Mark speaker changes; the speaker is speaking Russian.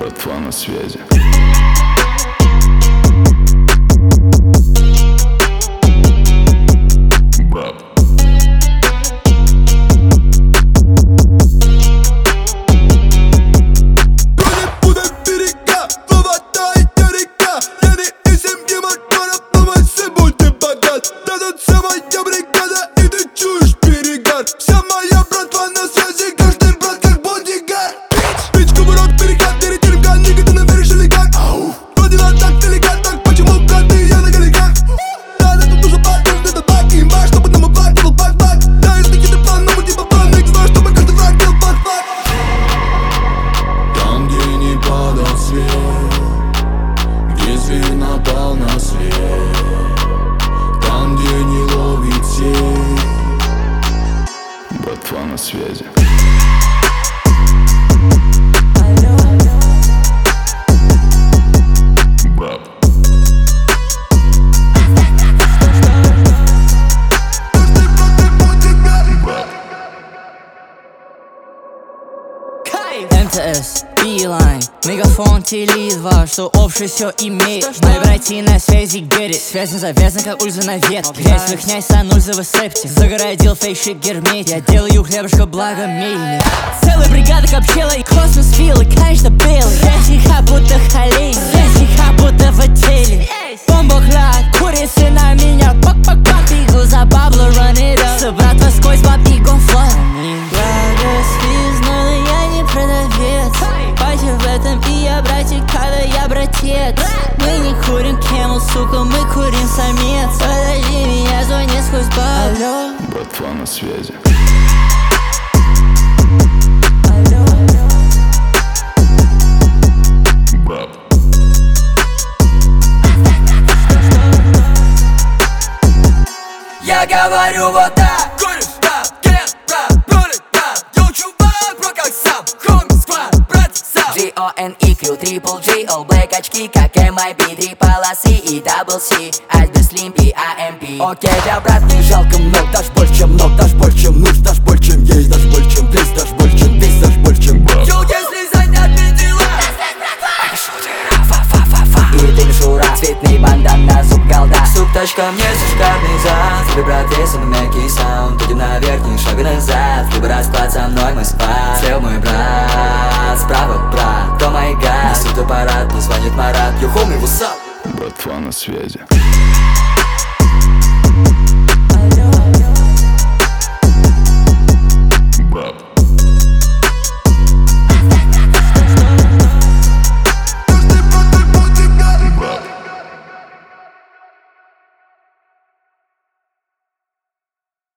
Speaker 1: Братва на связи. Брат.
Speaker 2: Где зверь напал на след, там, где не ловит сеть.
Speaker 1: Братва на связи. Брат.
Speaker 3: МТС, Билайн, мегафон, Теле2, что общее все имеет. Мои братья на связи, get it. Связь не завязана, как ульза на ветке. Грязь в князь, санульзовый септик. Загородил фейшик герметик. Я делаю хлебушка, благо мельник. Целая бригада копчела и космос виллы, конечно, белый. Связиха будто холей, связиха будто в отеле. Бомбокла, курицы на меня, пак-пак-пак. И глаза бабла, run it up. Собрат воской с баб и гонфла. Благо связной, но я не продавец. Пати в этом и я братик, когда я братец. Мы не курим Camel, сука, мы курим самец. Подожди меня, звонит сквозь бар. Алло.
Speaker 1: Братва на связи.
Speaker 3: Алло.
Speaker 1: Брат.
Speaker 4: Я говорю вот так. Говоришь, да, get rap, ролик, да. Йоу, чувак, про как сам. Хоми, сквад, брат, сам. G-O-N-E-Q, Triple G, All Black очки, как MIB. Три полосы и Double C, Альберт Слим и AMP. Окей, для брат не жалко много. Дашь больше, чем много, дашь больше, чем нуж. Дашь больше, чем есть, дашь больше, чем здесь. Дашь больше, чем здесь, дашь больше, чем брат. Йоу, если заняты дела. И ты мишура, цветный бандан на зуб голда. Суп, тачка, мне шикарный зад. Тебе, брат, есть он мягкий саунд. Идем наверх, ни шага назад. Либо расклад со мной, мы спать. Слева мой брат, справа брат. О май гад, несут аппарат, мне звонит Марат. Йо, хоми, what's up?
Speaker 1: Братва на связи.